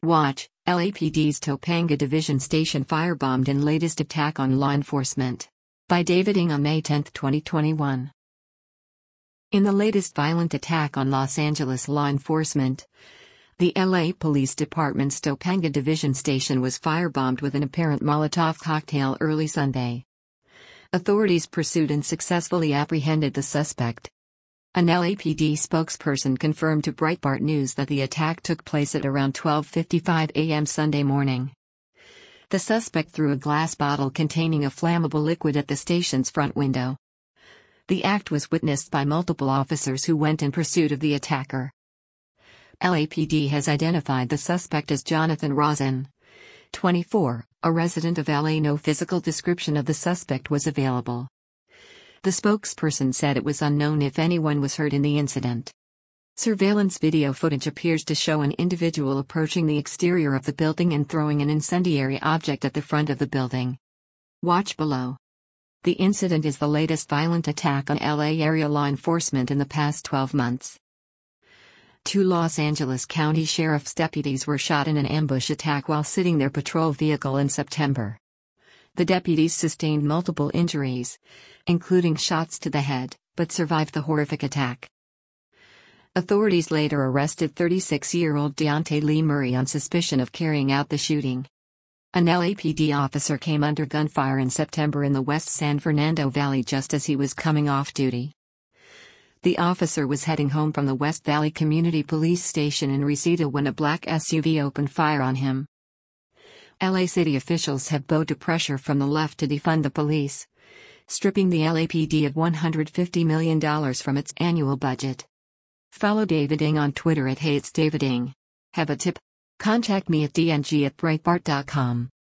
Watch, LAPD's Topanga Division Station firebombed in latest attack on law enforcement. By David Ng on May 10, 2021. In the latest violent attack on Los Angeles law enforcement, the LA Police Department's Topanga Division Station was firebombed with an apparent Molotov cocktail early Sunday. Authorities pursued and successfully apprehended the suspect. An LAPD spokesperson confirmed to Breitbart News that the attack took place at around 12:55 a.m. Sunday morning. The suspect threw a glass bottle containing a flammable liquid at the station's front window. The act was witnessed by multiple officers who went in pursuit of the attacker. LAPD has identified the suspect as Jonathan Rosen, 24, a resident of LA. No physical description of the suspect was available. The spokesperson said it was unknown if anyone was hurt in the incident. Surveillance video footage appears to show an individual approaching the exterior of the building and throwing an incendiary object at the front of the building. Watch below. The incident is the latest violent attack on LA area law enforcement in the past 12 months. 2 Los Angeles County Sheriff's deputies were shot in an ambush attack while sitting their patrol vehicle in September. The deputies sustained multiple injuries, including shots to the head, but survived the horrific attack. Authorities later arrested 36-year-old Deontay Lee Murray on suspicion of carrying out the shooting. An LAPD officer came under gunfire in September in the West San Fernando Valley just as he was coming off duty. The officer was heading home from the West Valley Community Police Station in Reseda when a black SUV opened fire on him. LA City officials have bowed to pressure from the left to defund the police, stripping the LAPD of $150 million from its annual budget. Follow David Ng on Twitter @HatesDavidNg. Have a tip? Contact me at dng@breitbart.com.